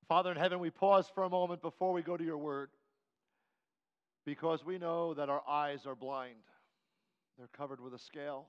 Father in heaven, we pause for a moment before we go to your word because we know that our eyes are blind. They're covered with a scale.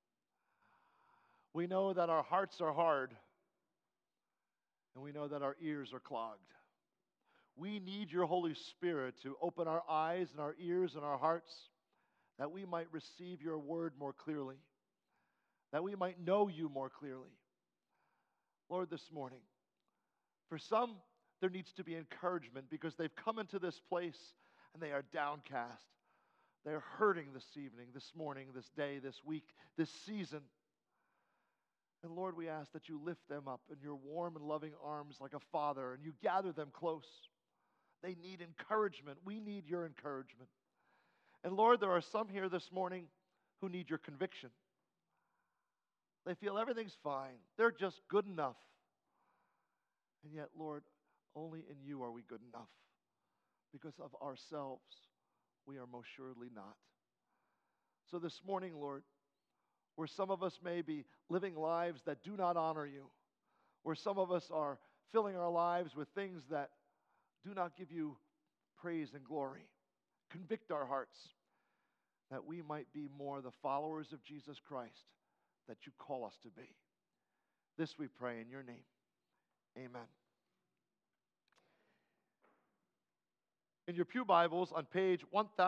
We know that our hearts are hard, and we know that our ears are clogged. We need your Holy Spirit to open our eyes and our ears and our hearts that we might receive your word more clearly, that we might know you more clearly. Lord, this morning, for some, there needs to be encouragement because they've come into this place and they are downcast. They're hurting this evening, this morning, this day, this week, this season. And Lord, we ask that you lift them up in your warm and loving arms like a father, and you gather them close. They need encouragement. We need your encouragement. And Lord, there are some here this morning who need your conviction. They feel everything's fine. They're just good enough. And yet, Lord, only in you are we good enough. Because of ourselves, we are most surely not. So this morning, Lord, where some of us may be living lives that do not honor you, where some of us are filling our lives with things that do not give you praise and glory, convict our hearts that we might be more the followers of Jesus Christ that you call us to be. This we pray in your name. Amen. In your pew Bibles on page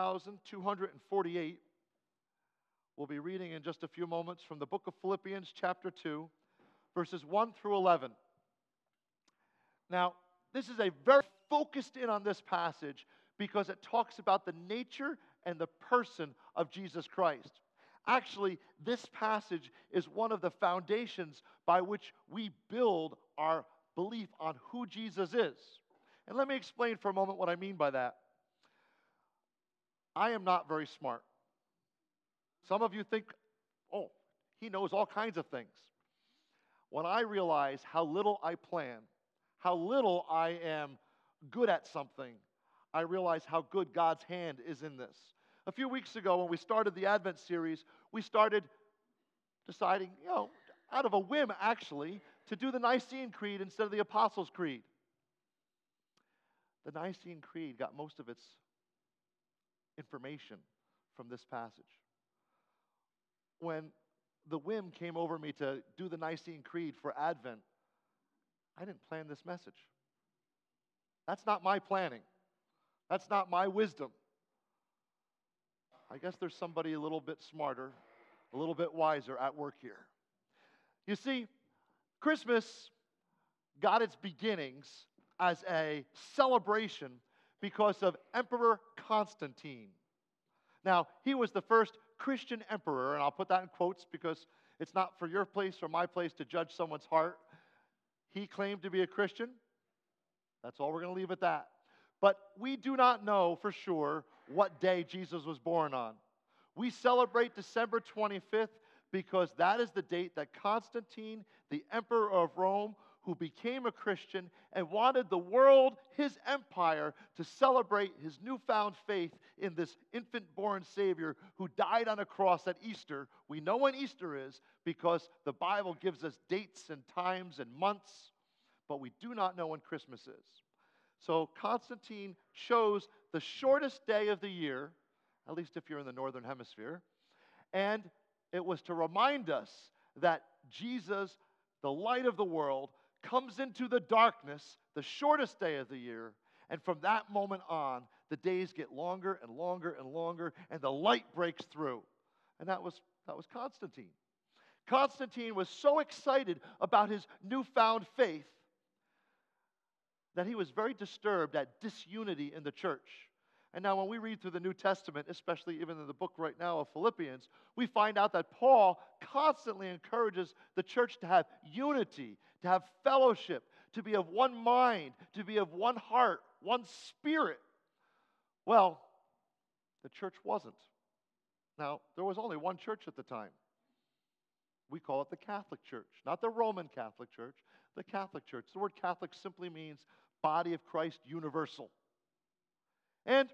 1248, we'll be reading in just a few moments from the book of Philippians chapter 2, verses 1 through 11. Now, this is a very focused in on this passage because it talks about the nature and the person of Jesus Christ. Actually, this passage is one of the foundations by which we build our belief on who Jesus is. And let me explain for a moment what I mean by that. I am not very smart. Some of you think, oh, he knows all kinds of things. When I realize how little I plan, how little I am good at something, I realize how good God's hand is in this. A few weeks ago when we started the Advent series, we started deciding, out of a whim actually, to do the Nicene Creed instead of the Apostles' Creed. The Nicene Creed got most of its information from this passage. When the whim came over me to do the Nicene Creed for Advent, I didn't plan this message. That's not my planning. That's not my wisdom. I guess there's somebody a little bit smarter, a little bit wiser at work here. You see, Christmas got its beginnings as a celebration because of Emperor Constantine. Now, he was the first Christian emperor, and I'll put that in quotes because it's not for your place or my place to judge someone's heart. He claimed to be a Christian. That's all we're going to leave at that. But we do not know for sure what day Jesus was born on. We celebrate December 25th because that is the date that Constantine, the emperor of Rome, who became a Christian and wanted the world, his empire, to celebrate his newfound faith in this infant-born Savior who died on a cross at Easter. We know when Easter is because the Bible gives us dates and times and months, but we do not know when Christmas is. So Constantine chose the shortest day of the year, at least if you're in the northern hemisphere, and it was to remind us that Jesus, the light of the world, comes into the darkness, the shortest day of the year, and from that moment on, the days get longer and longer and longer, and the light breaks through. And that was Constantine. Constantine was so excited about his newfound faith that he was very disturbed at disunity in the church. And now when we read through the New Testament, especially even in the book right now of Philippians, we find out that Paul constantly encourages the church to have unity, to have fellowship, to be of one mind, to be of one heart, one spirit. Well, the church wasn't. Now, there was only one church at the time. We call it the Catholic Church, not the Roman Catholic Church, the Catholic Church. The word Catholic simply means body of Christ universal. And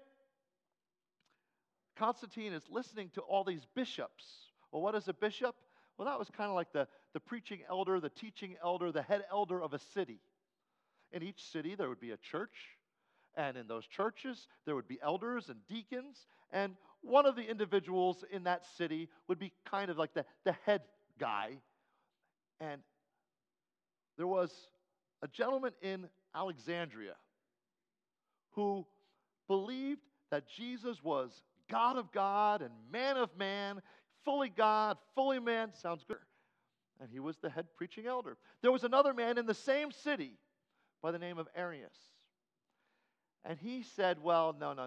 Constantine is listening to all these bishops. Well, what is a bishop? Well, that was kind of like the preaching elder, the teaching elder, the head elder of a city. In each city, there would be a church, and in those churches, there would be elders and deacons, and one of the individuals in that city would be kind of like the head guy. And there was a gentleman in Alexandria who believed that Jesus was God of God and man of man, fully God, fully man. Sounds good. And he was the head preaching elder. There was another man in the same city by the name of Arius. And he said, well, no.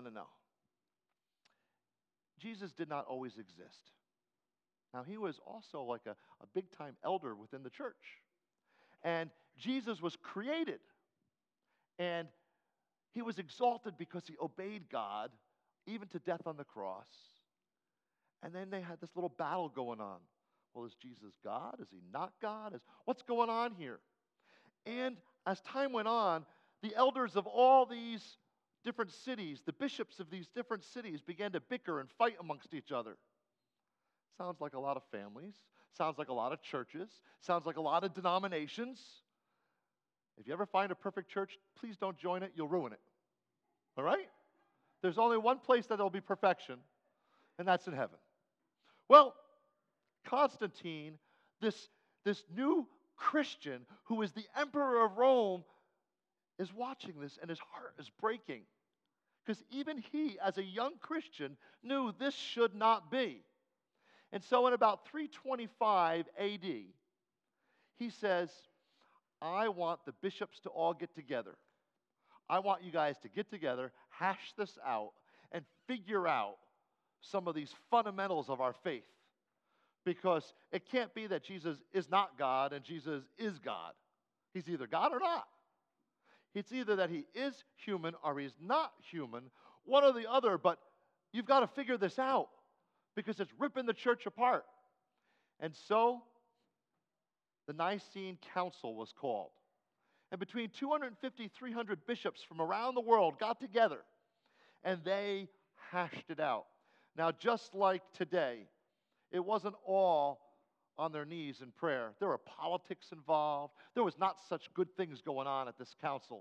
Jesus did not always exist. Now, he was also like a big-time elder within the church. And Jesus was created. And he was exalted because he obeyed God, even to death on the cross. And then they had this little battle going on. Well, is Jesus God? Is he not God? What's going on here? And as time went on, the elders of all these different cities, the bishops of these different cities began to bicker and fight amongst each other. Sounds like a lot of families. Sounds like a lot of churches. Sounds like a lot of denominations. If you ever find a perfect church, please don't join it. You'll ruin it. All right? There's only one place that there'll be perfection, and that's in heaven. Well, Constantine, this new Christian who is the emperor of Rome, is watching this, and his heart is breaking. Because even he, as a young Christian, knew this should not be. And so in about 325 AD, he says, I want the bishops to all get together. I want you guys to get together, hash this out, and figure out some of these fundamentals of our faith. Because it can't be that Jesus is not God and Jesus is God. He's either God or not. It's either that he is human or he's not human, one or the other, but you've got to figure this out because it's ripping the church apart. And so, the Nicene Council was called. And between 250, 300 bishops from around the world got together and they hashed it out. Now, just like today, it wasn't all on their knees in prayer. There were politics involved. There was not such good things going on at this council.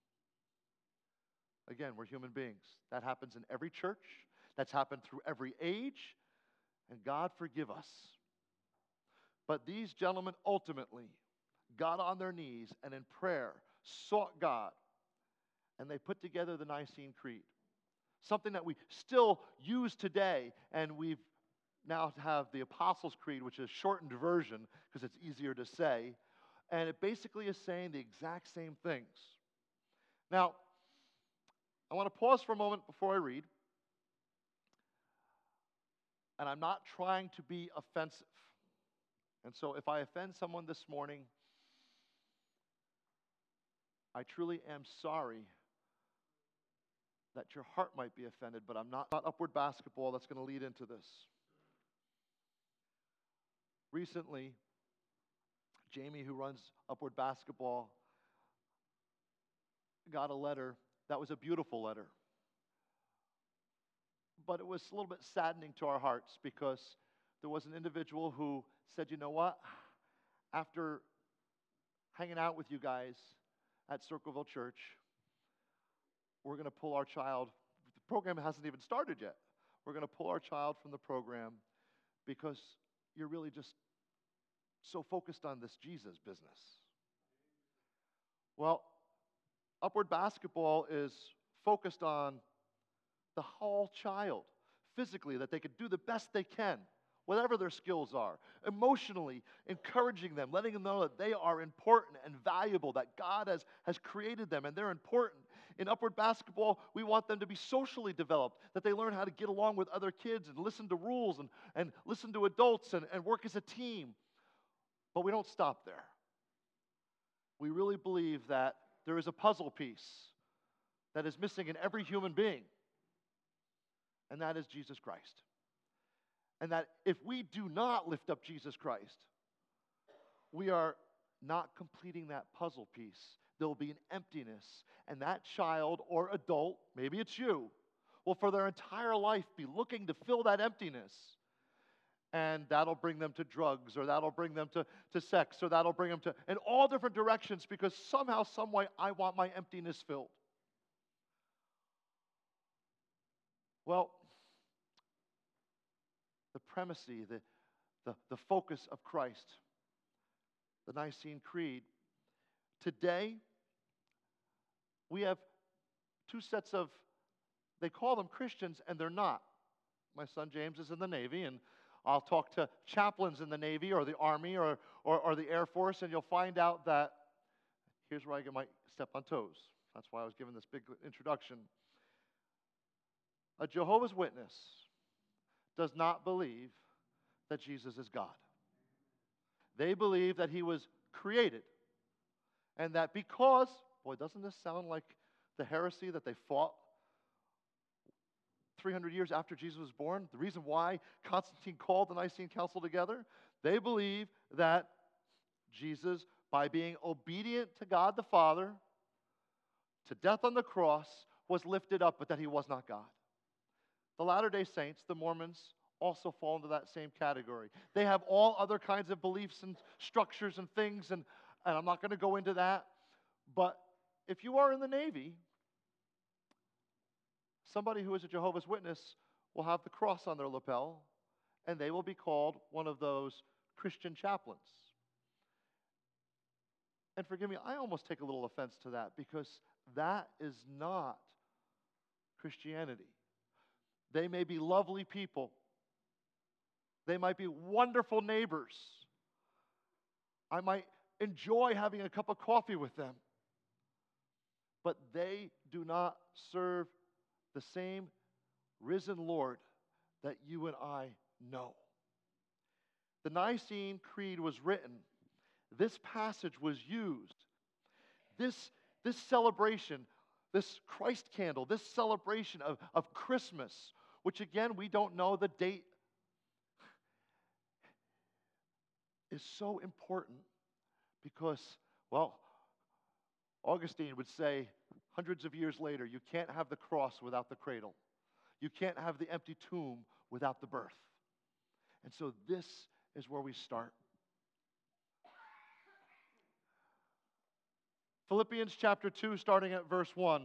Again, we're human beings. That happens in every church. That's happened through every age. And God forgive us. But these gentlemen ultimately got on their knees and in prayer sought God. And they put together the Nicene Creed. Something that we still use today, and we've now have the Apostles' Creed, which is a shortened version because it's easier to say. And it basically is saying the exact same things. Now, I want to pause for a moment before I read. And I'm not trying to be offensive. And so if I offend someone this morning, I truly am sorry that your heart might be offended, but I'm not Upward Basketball that's going to lead into this. Recently, Jamie, who runs Upward Basketball, got a letter that was a beautiful letter. But it was a little bit saddening to our hearts because there was an individual who said, you know what? After hanging out with you guys at Circleville Church, we're going to pull our child. The program hasn't even started yet. We're going to pull our child from the program because you're really just so focused on this Jesus business. Well, Upward Basketball is focused on the whole child, physically, that they could do the best they can, whatever their skills are, emotionally encouraging them, letting them know that they are important and valuable, that God has created them and they're important. In Upward Basketball, we want them to be socially developed, that they learn how to get along with other kids and listen to rules and listen to adults and work as a team. But we don't stop there. We really believe that there is a puzzle piece that is missing in every human being, and that is Jesus Christ. And that if we do not lift up Jesus Christ, we are not completing that puzzle piece. There will be an emptiness, and that child or adult, maybe it's you, will for their entire life be looking to fill that emptiness. And that'll bring them to drugs, or that'll bring them to sex, or that'll bring them to, in all different directions, because somehow, some way, I want my emptiness filled. Well, the primacy, the focus of Christ, the Nicene Creed. Today, we have two sets of, they call them Christians, and they're not. My son James is in the Navy, and I'll talk to chaplains in the Navy or the Army or the Air Force, and you'll find out that, here's where I might step on toes. That's why I was given this big introduction. A Jehovah's Witness does not believe that Jesus is God. They believe that he was created, and that because, boy, doesn't this sound like the heresy that they fought 300 years after Jesus was born? The reason why Constantine called the Nicene Council together, they believe that Jesus, by being obedient to God the Father, to death on the cross, was lifted up, but that he was not God. The Latter-day Saints, the Mormons, also fall into that same category. They have all other kinds of beliefs and structures and things, and I'm not going to go into that. But if you are in the Navy, somebody who is a Jehovah's Witness will have the cross on their lapel, and they will be called one of those Christian chaplains. And forgive me, I almost take a little offense to that, because that is not Christianity. They may be lovely people. They might be wonderful neighbors. I might enjoy having a cup of coffee with them. But they do not serve the same risen Lord that you and I know. The Nicene Creed was written. This passage was used. This celebration, this Christ candle, this celebration of Christmas, which again, we don't know the date, is so important because, well, Augustine would say, hundreds of years later, you can't have the cross without the cradle. You can't have the empty tomb without the birth. And so this is where we start. Philippians chapter 2, starting at verse 1.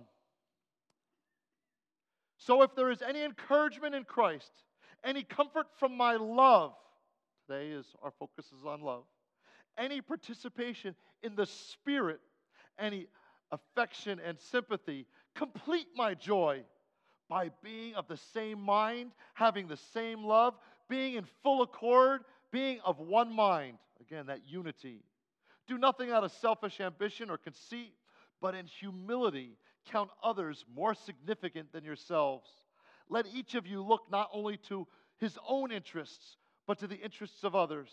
So if there is any encouragement in Christ, any comfort from my love, today is our focus is on love, any participation in the Spirit, any affection and sympathy, complete my joy by being of the same mind, having the same love, being in full accord, being of one mind. Again, that unity. Do nothing out of selfish ambition or conceit, but in humility count others more significant than yourselves. Let each of you look not only to his own interests, but to the interests of others.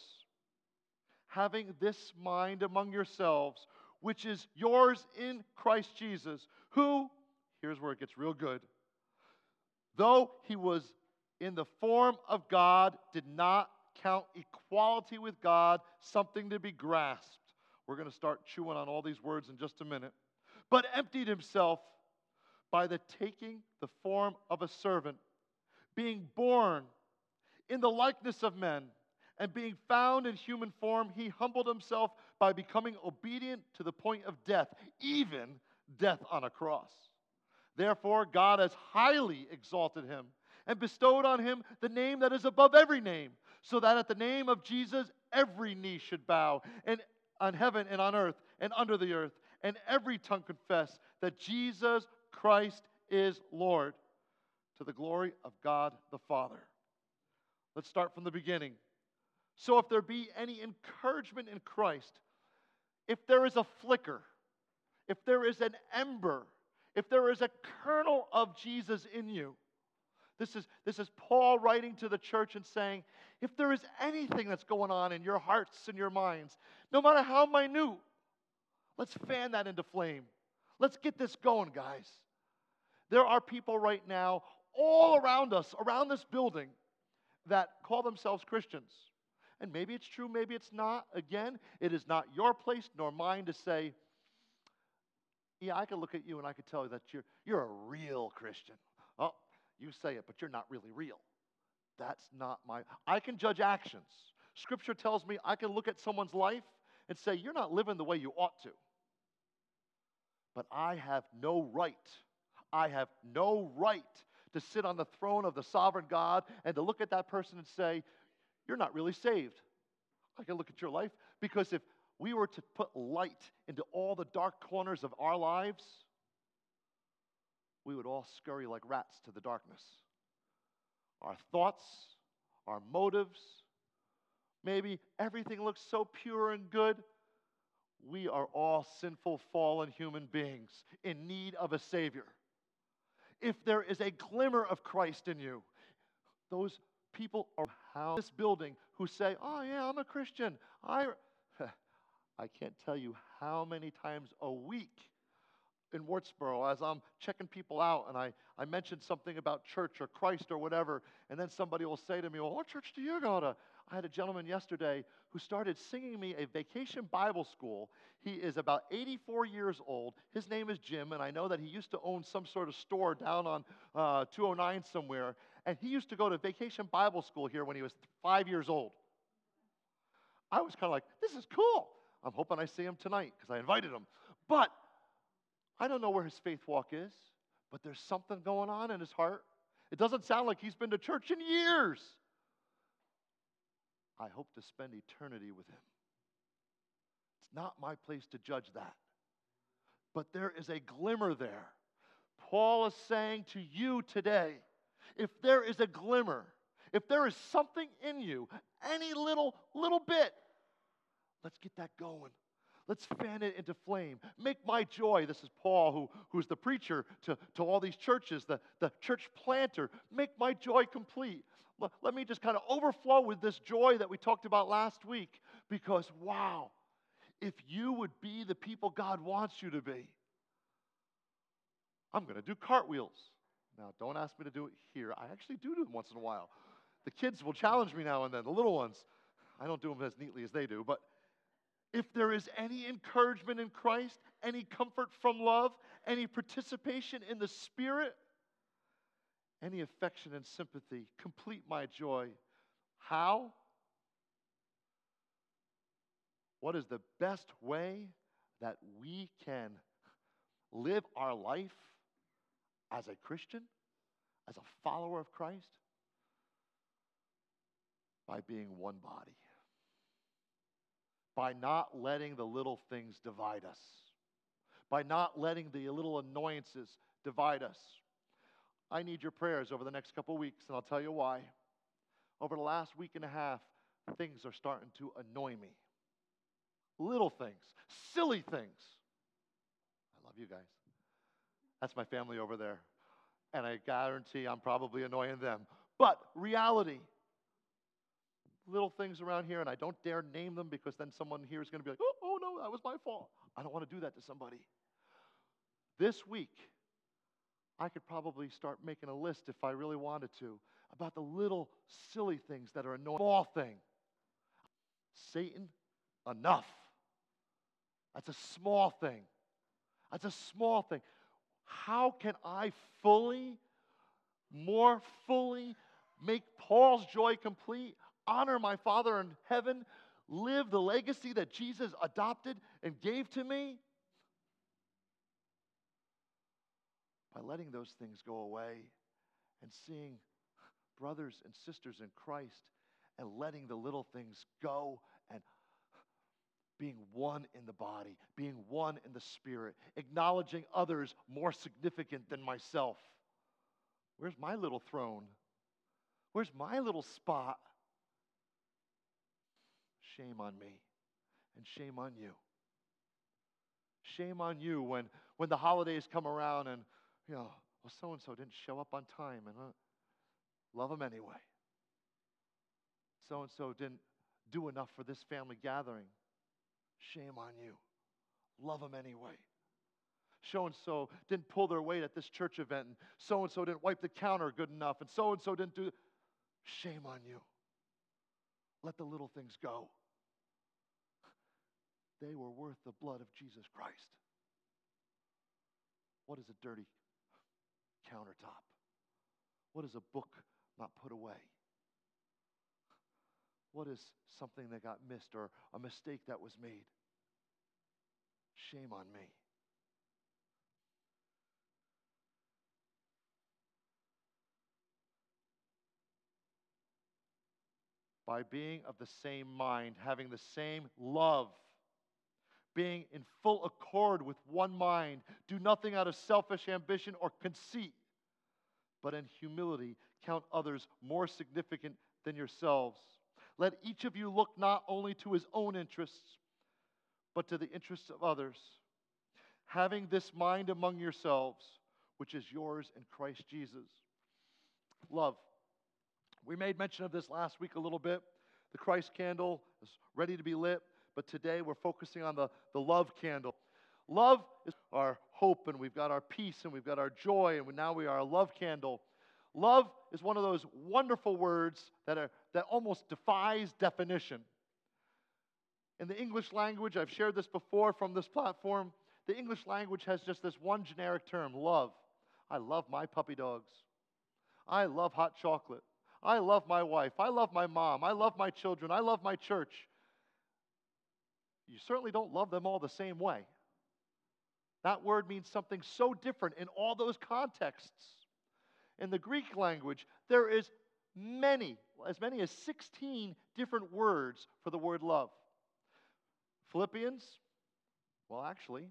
Having this mind among yourselves, which is yours in Christ Jesus, who, here's where it gets real good, though he was in the form of God, did not count equality with God something to be grasped. We're going to start chewing on all these words in just a minute. But emptied himself by the taking the form of a servant, being born in the likeness of men, and being found in human form, he humbled himself by becoming obedient to the point of death, even death on a cross. Therefore, God has highly exalted him and bestowed on him the name that is above every name, so that at the name of Jesus every knee should bow, and on heaven and on earth and under the earth, and every tongue confess that Jesus Christ is Lord, to the glory of God the Father. Let's start from the beginning. So if there be any encouragement in Christ, if there is a flicker, if there is an ember, if there is a kernel of Jesus in you, this is Paul writing to the church and saying, if there is anything that's going on in your hearts and your minds, no matter how minute, let's fan that into flame. Let's get this going, guys. There are people right now all around us, around this building, that call themselves Christians. And maybe it's true, maybe it's not. Again, it is not your place nor mine to say, yeah, I could look at you and I could tell you that you're a real Christian. Oh, you say it, but you're not really real. That's not my, I can judge actions. Scripture tells me I can look at someone's life and say, you're not living the way you ought to. But I have no right. I have no right to sit on the throne of the sovereign God and to look at that person and say, you're not really saved. I can look at your life, because if we were to put light into all the dark corners of our lives, we would all scurry like rats to the darkness. Our thoughts, our motives, maybe everything looks so pure and good. We are all sinful, fallen human beings in need of a Savior. If there is a glimmer of Christ in you, those people around this building who say, oh yeah, I'm a Christian. I can't tell you how many times a week in Wartsboro, as I'm checking people out and I mention something about church or Christ or whatever, and then somebody will say to me, well, what church do you go to? I had a gentleman yesterday who started singing me a vacation Bible school. He is about 84 years old. His name is Jim, and I know that he used to own some sort of store down on 209 somewhere, and he used to go to vacation Bible school here when he was 5 years old. I was kind of like, this is cool. I'm hoping I see him tonight because I invited him. But I don't know where his faith walk is, but there's something going on in his heart. It doesn't sound like he's been to church in years. I hope to spend eternity with him. It's not my place to judge that. But there is a glimmer there. Paul is saying to you today, if there is a glimmer, if there is something in you, any little bit, let's get that going. Let's fan it into flame. Make my joy, this is Paul, who's the preacher to all these churches, the church planter. Make my joy complete. Let me just kind of overflow with this joy that we talked about last week, because wow, if you would be the people God wants you to be, I'm going to do cartwheels. Now, don't ask me to do it here. I actually do them once in a while. The kids will challenge me now and then, the little ones. I don't do them as neatly as they do, but if there is any encouragement in Christ, any comfort from love, any participation in the Spirit, any affection and sympathy, complete my joy. How? What is the best way that we can live our life as a Christian, as a follower of Christ? By being one body. By not letting the little things divide us. By not letting the little annoyances divide us. I need your prayers over the next couple weeks, and I'll tell you why. Over the last week and a half, things are starting to annoy me. Little things, silly things. I love you guys. That's my family over there. And I guarantee I'm probably annoying them. But reality, little things around here, and I don't dare name them because then someone here is going to be like, oh no, that was my fault. I don't want to do that to somebody. This week, I could probably start making a list if I really wanted to about the little silly things that are annoying. Small thing. Satan, enough. That's a small thing. That's a small thing. How can I more fully make Paul's joy complete, honor my Father in heaven, live the legacy that Jesus adopted and gave to me? By letting those things go away and seeing brothers and sisters in Christ and letting the little things go and being one in the body, being one in the Spirit, acknowledging others more significant than myself. Where's my little throne? Where's my little spot? Shame on me and shame on you. Shame on you when the holidays come around and, well, so-and-so didn't show up on time, and love them anyway. So-and-so didn't do enough for this family gathering. Shame on you. Love them anyway. So-and-so didn't pull their weight at this church event, and so-and-so didn't wipe the counter good enough, and so-and-so didn't do. Shame on you. Let the little things go. They were worth the blood of Jesus Christ. What is a dirty countertop? What is a book not put away? What is something that got missed or a mistake that was made? Shame on me. By being of the same mind, having the same love, being in full accord with one mind, do nothing out of selfish ambition or conceit, but in humility count others more significant than yourselves. Let each of you look not only to his own interests, but to the interests of others. Having this mind among yourselves, which is yours in Christ Jesus. Love. We made mention of this last week a little bit. The Christ candle is ready to be lit, but today we're focusing on the love candle. Love is our hope, and we've got our peace, and we've got our joy, and now we are a love candle. Love is one of those wonderful words that almost defies definition. In the English language, I've shared this before from this platform, the English language has just this one generic term, love. I love my puppy dogs. I love hot chocolate. I love my wife. I love my mom. I love my children. I love my church. You certainly don't love them all the same way. That word means something so different in all those contexts. In the Greek language, there is as many as 16 different words for the word love. Philippians, well, actually,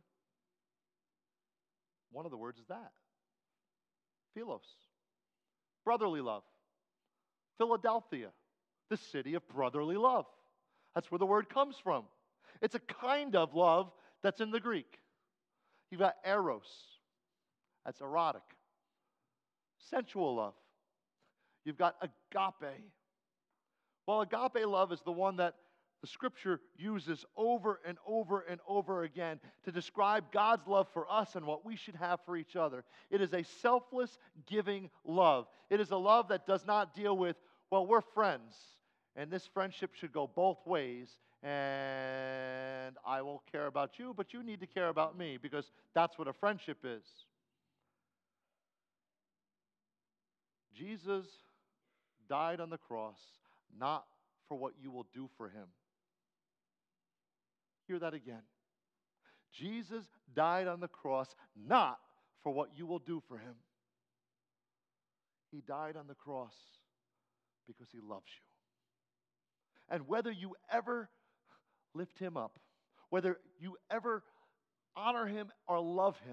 one of the words is that. Philos, brotherly love. Philadelphia, the city of brotherly love. That's where the word comes from. It's a kind of love that's in the Greek. You've got eros, that's erotic. Sensual love. You've got agape. Well, agape love is the one that the Scripture uses over and over and over again to describe God's love for us and what we should have for each other. It is a selfless, giving love. It is a love that does not deal with, well, we're friends, and this friendship should go both ways, and I will care about you, but you need to care about me, because that's what a friendship is. Jesus died on the cross not for what you will do for him. Hear that again. Jesus died on the cross not for what you will do for him. He died on the cross because he loves you. And whether you ever lift him up, whether you ever honor him or love him,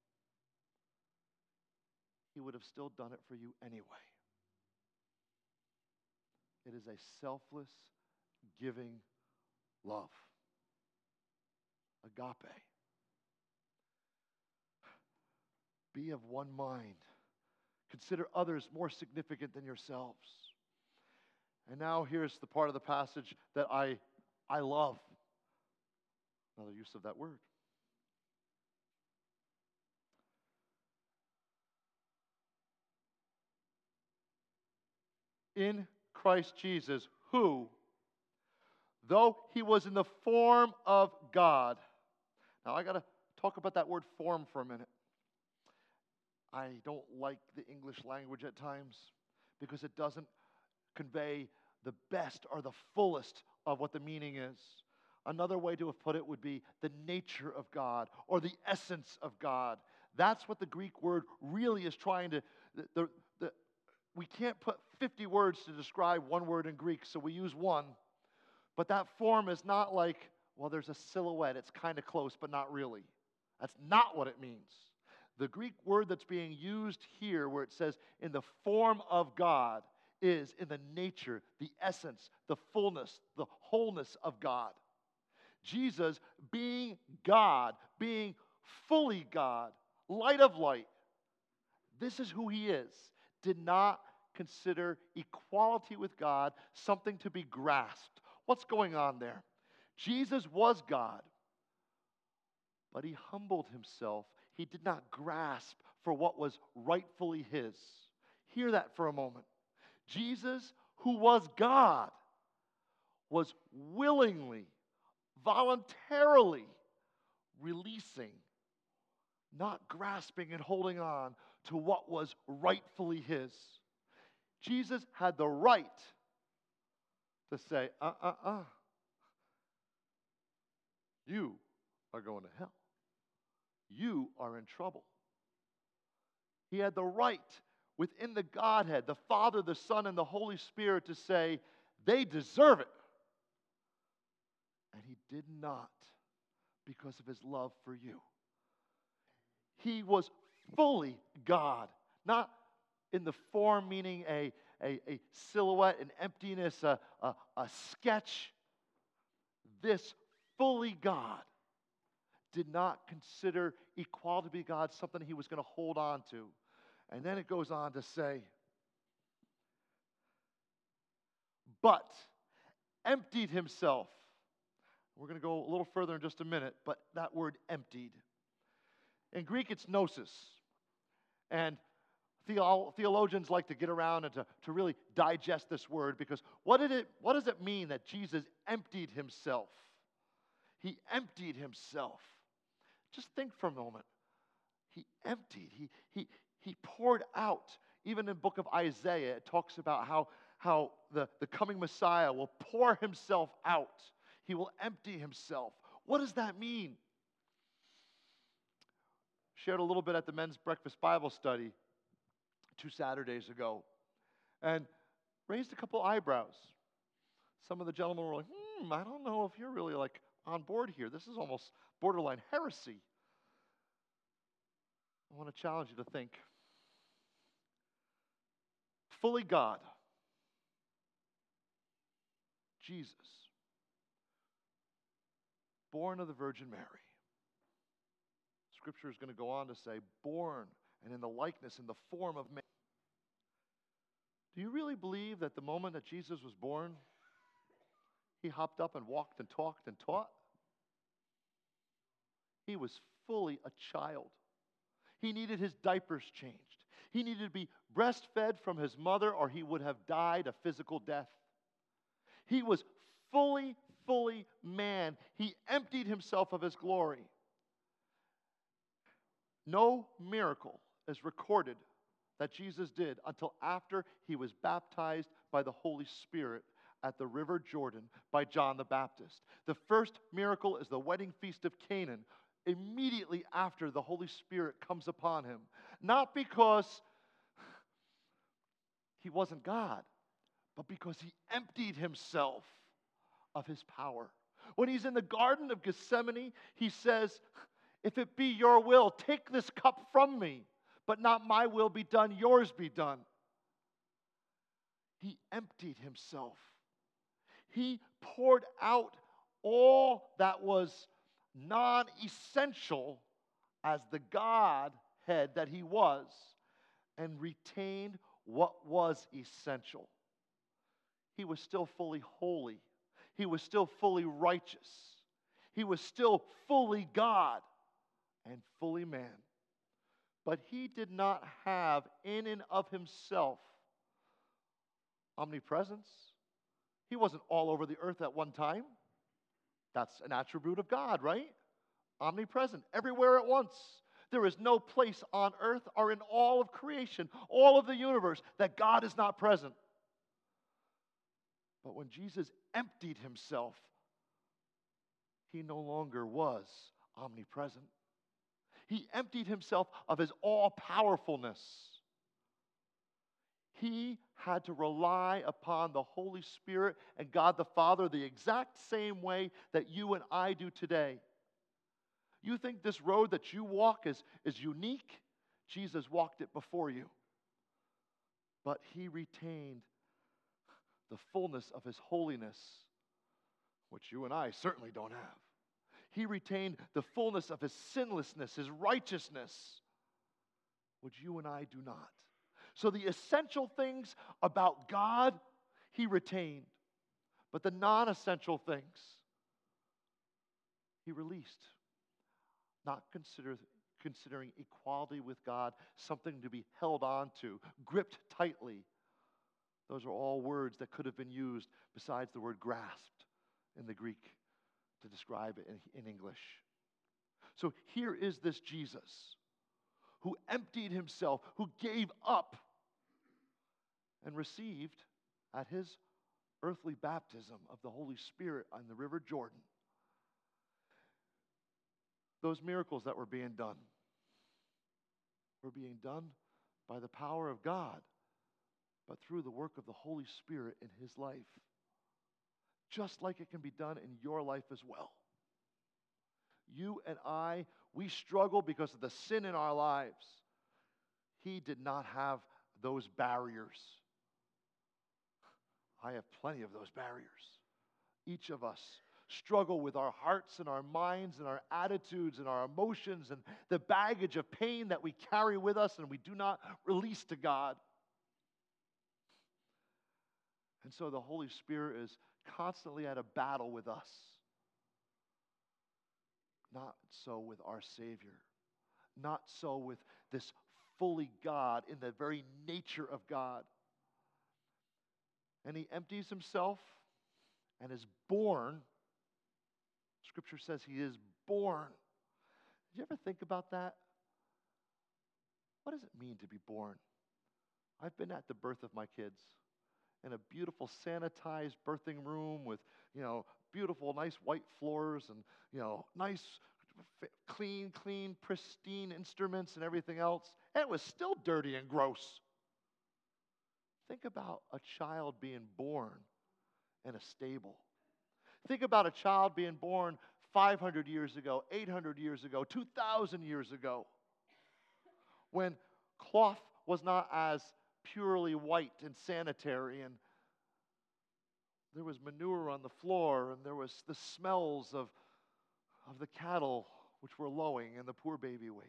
he would have still done it for you anyway. It is a selfless, giving love. Agape. Be of one mind. Consider others more significant than yourselves. And now here's the part of the passage that I love. Another use of that word. In Christ Jesus, who, though he was in the form of God. Now I got to talk about that word form for a minute. I don't like the English language at times because it doesn't convey the best or the fullest of what the meaning is. Another way to have put it would be the nature of God or the essence of God. That's what the Greek word really is trying to... we can't put 50 words to describe one word in Greek, so we use one. But that form is not like, well, there's a silhouette. It's kind of close, but not really. That's not what it means. The Greek word that's being used here, where it says in the form of God, is in the nature, the essence, the fullness, the wholeness of God. Jesus, being God, being fully God, light of light, this is who he is, did not consider equality with God something to be grasped. What's going on there? Jesus was God, but he humbled himself. He did not grasp for what was rightfully his. Hear that for a moment. Jesus, who was God, was willingly, voluntarily releasing, not grasping and holding on to what was rightfully his. Jesus had the right to say, you are going to hell. You are in trouble. He had the right within the Godhead, the Father, the Son, and the Holy Spirit, to say, they deserve it. And he did not, because of his love for you. He was fully God, not in the form meaning a silhouette, an emptiness, a sketch. This fully God did not consider equality to be God something he was going to hold on to. And then it goes on to say, but emptied himself. We're going to go a little further in just a minute, but that word emptied. In Greek, it's gnosis. And theologians like to get around and to really digest this word, because what does it mean that Jesus emptied himself? He emptied himself. Just think for a moment. He emptied. He poured out. Even in the book of Isaiah, it talks about how the coming Messiah will pour himself out. He will empty himself. What does that mean? Shared a little bit at the men's breakfast Bible study 2 Saturdays ago, and raised a couple eyebrows. Some of the gentlemen were like, I don't know if you're really like on board here. This is almost borderline heresy. I want to challenge you to think. Fully God, Jesus, born of the Virgin Mary. Scripture is going to go on to say, born and in the likeness, in the form of man. Do you really believe that the moment that Jesus was born, he hopped up and walked and talked and taught? He was fully a child. He needed his diapers changed. He needed to be breastfed from his mother, or he would have died a physical death. He was fully man. He emptied himself of his glory. No miracle is recorded that Jesus did until after he was baptized by the Holy Spirit at the River Jordan by John the Baptist. The first miracle is the wedding feast of Canaan, immediately after the Holy Spirit comes upon him. Not because he wasn't God, but because he emptied himself of his power. When he's in the Garden of Gethsemane, he says, if it be your will, take this cup from me, but not my will be done, yours be done. He emptied himself. He poured out all that was non-essential as the Godhead that he was, and retained what was essential. He was still fully holy. He was still fully righteous. He was still fully God and fully man. But he did not have in and of himself omnipresence. He wasn't all over the earth at one time. That's an attribute of God, right? Omnipresent, everywhere at once. There is no place on earth or in all of creation, all of the universe, that God is not present. But when Jesus emptied himself, he no longer was omnipresent. He emptied himself of his all-powerfulness. He had to rely upon the Holy Spirit and God the Father the exact same way that you and I do today. You think this road that you walk is unique? Jesus walked it before you. But he retained the fullness of his holiness, which you and I certainly don't have. He retained the fullness of his sinlessness, his righteousness, which you and I do not. So the essential things about God, he retained. But the non-essential things, he released. Not considering equality with God something to be held on to, gripped tightly. Those are all words that could have been used besides the word grasped in the Greek to describe it in English. So here is this Jesus who emptied himself, who gave up and received at his earthly baptism of the Holy Spirit on the River Jordan. Those miracles that were being done were being done by the power of God, but through the work of the Holy Spirit in his life. Just like it can be done in your life as well. You and I, we struggle because of the sin in our lives. He did not have those barriers. I have plenty of those barriers. Each of us struggle with our hearts and our minds and our attitudes and our emotions and the baggage of pain that we carry with us and we do not release to God. And so the Holy Spirit is constantly at a battle with us. Not so with our Savior. Not so with this fully God in the very nature of God. And he empties himself and is born. Scripture says he is born. Did you ever think about that? What does it mean to be born? I've been at the birth of my kids in a beautiful sanitized birthing room with, beautiful, nice white floors and, nice, clean, pristine instruments and everything else. And it was still dirty and gross. Think about a child being born in a stable. Think about a child being born 500 years ago, 800 years ago, 2,000 years ago, when cloth was not as purely white and sanitary, and there was manure on the floor, and there was the smells of the cattle which were lowing and the poor baby wakes.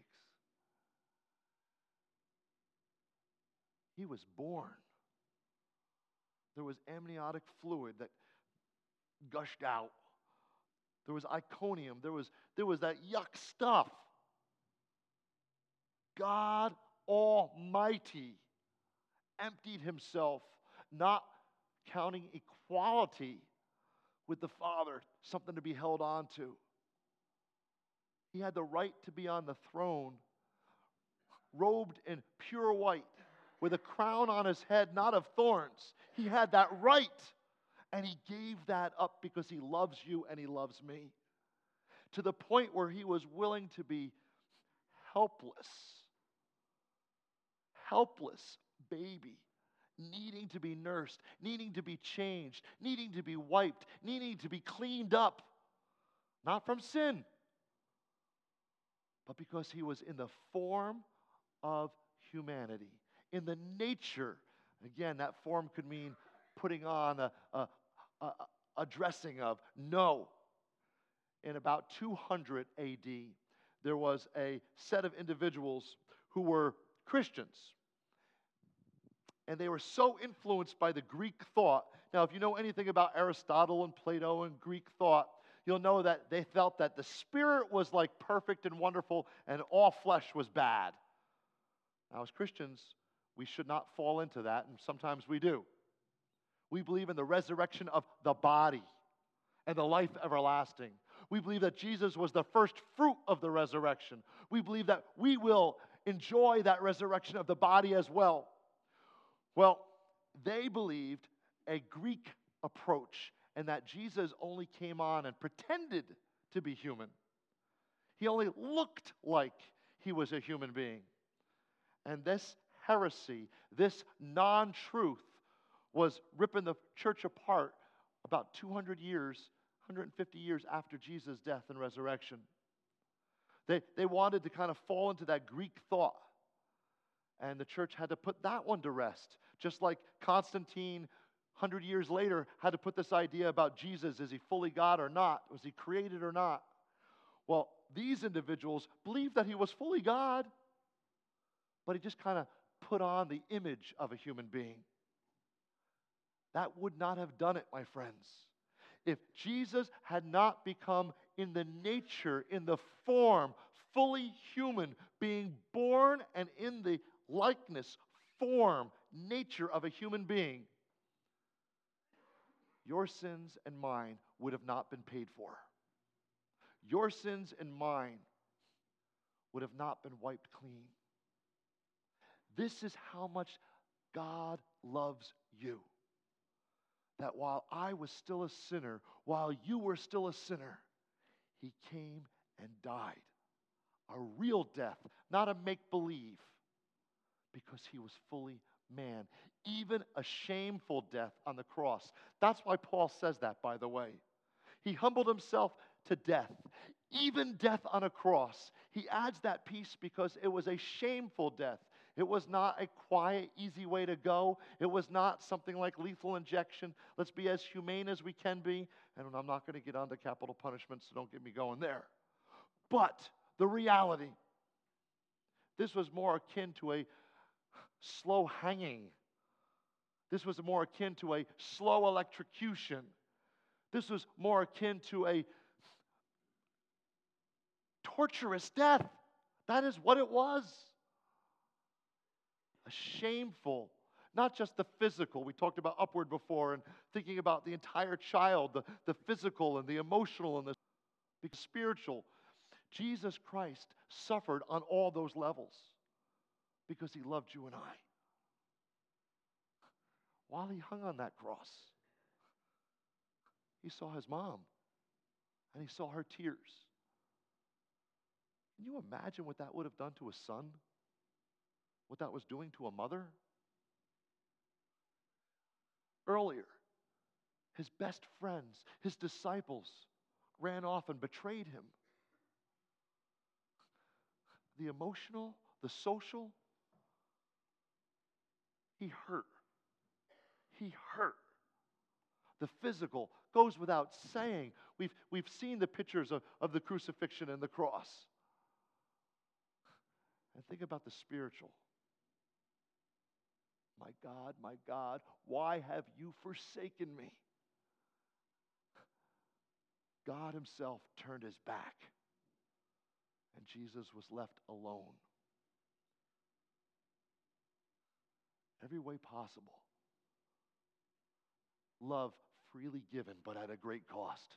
He was born. There was amniotic fluid that gushed out. There was Iconium. There was that yuck stuff. God Almighty emptied himself, not counting equality with the Father something to be held on to. He had the right to be on the throne, robed in pure white, with a crown on his head, not of thorns. He had that right. And he gave that up because he loves you and he loves me. To the point where he was willing to be helpless baby, needing to be nursed, needing to be changed, needing to be wiped, needing to be cleaned up. Not from sin, but because he was in the form of humanity, in the nature. Again, that form could mean putting on a dressing of. No. In about 200 AD, there was a set of individuals who were Christians. And they were so influenced by the Greek thought. Now, if you know anything about Aristotle and Plato and Greek thought, you'll know that they felt that the spirit was like perfect and wonderful and all flesh was bad. Now, as Christians, we should not fall into that, and sometimes we do. We believe in the resurrection of the body and the life everlasting. We believe that Jesus was the first fruit of the resurrection. We believe that we will enjoy that resurrection of the body as well. Well, they believed a Greek approach and that Jesus only came on and pretended to be human. He only looked like he was a human being. And this heresy, this non-truth, was ripping the church apart about 200 years, 150 years after Jesus' death and resurrection. They wanted to kind of fall into that Greek thought. And the church had to put that one to rest. Just like Constantine, 100 years later, had to put this idea about Jesus. Is he fully God or not? Was he created or not? Well, these individuals believed that he was fully God, but he just kind of put on the image of a human being. That would not have done it, my friends. If Jesus had not become in the nature, in the form, fully human, being born and in the likeness, form, nature of a human being, your sins and mine would have not been paid for. Your sins and mine would have not been wiped clean. This is how much God loves you. that while I was still a sinner, while you were still a sinner, he came and died. A real death, not a make-believe, because he was fully man. Even a shameful death on the cross. That's why Paul says that, by the way. He humbled himself to death, even death on a cross. He adds that piece because it was a shameful death. It was not a quiet, easy way to go. It was not something like lethal injection. Let's be as humane as we can be. And I'm not going to get onto capital punishment, so don't get me going there. But the reality, this was more akin to a slow hanging. This was more akin to a slow electrocution. This was more akin to a torturous death. That is what it was. A shameful, not just the physical. We talked about upward before and thinking about the entire child, the physical and the emotional and the spiritual. Jesus Christ suffered on all those levels because he loved you and I. While he hung on that cross, he saw his mom and he saw her tears. Can you imagine what that would have done to a son? What that was doing to a mother? Earlier, his best friends, his disciples, ran off and betrayed him. The emotional, the social, he hurt. He hurt. The physical goes without saying. We've seen the pictures of the crucifixion and the cross. And think about the spiritual. My God, why have you forsaken me? God himself turned his back, and Jesus was left alone. Every way possible. Love freely given, but at a great cost.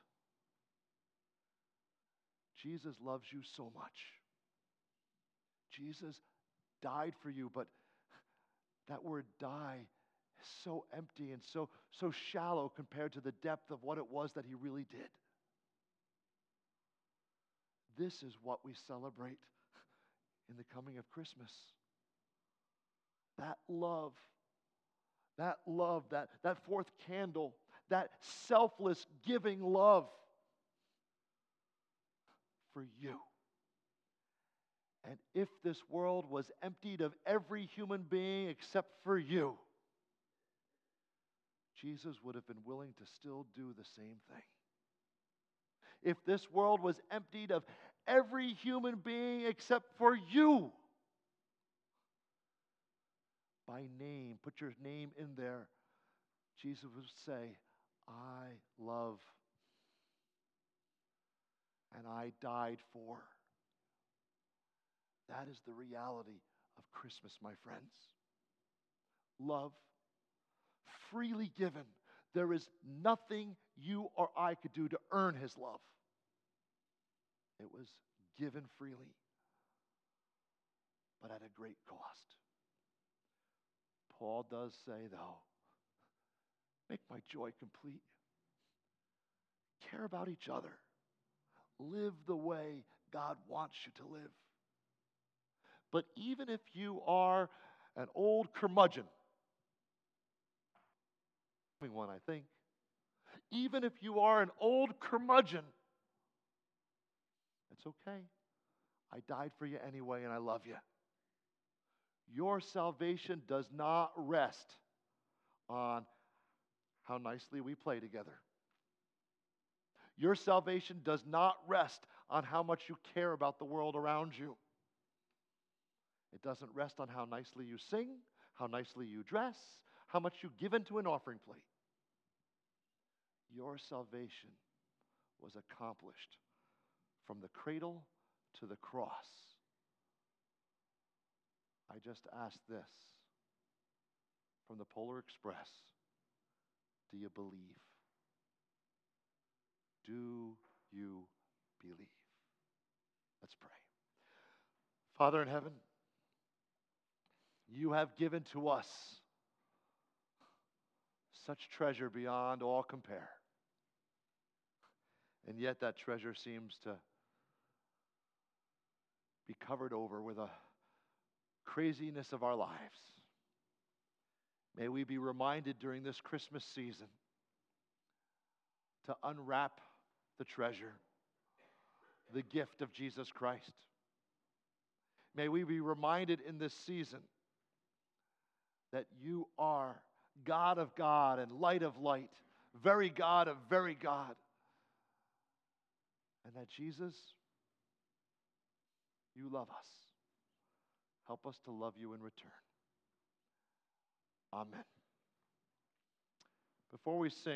Jesus loves you so much. Jesus died for you, but that word die is so empty and so shallow compared to the depth of what it was that he really did. This is what we celebrate in the coming of Christmas. That love, that fourth candle, that selfless giving love for you. And if this world was emptied of every human being except for you, Jesus would have been willing to still do the same thing. If this world was emptied of every human being except for you, by name, put your name in there, Jesus would say, I love and I died for. That is the reality of Christmas, my friends. Love, freely given. There is nothing you or I could do to earn his love. It was given freely, but at a great cost. Paul does say, though, make my joy complete. Care about each other. Live the way God wants you to live. But even if you are an old curmudgeon, one, I think, even if you are an old curmudgeon, it's okay. I died for you anyway, and I love you. Your salvation does not rest on how nicely we play together. Your salvation does not rest on how much you care about the world around you. It doesn't rest on how nicely you sing, how nicely you dress, how much you give into an offering plate. Your salvation was accomplished from the cradle to the cross. I just ask this from the Polar Express. Do you believe? Do you believe? Let's pray. Father in heaven, you have given to us such treasure beyond all compare. And yet that treasure seems to be covered over with a craziness of our lives. May we be reminded during this Christmas season to unwrap the treasure, the gift of Jesus Christ. May we be reminded in this season that you are God of God and light of light, very God of very God. And that Jesus, you love us. Help us to love you in return. Amen. Before we sing,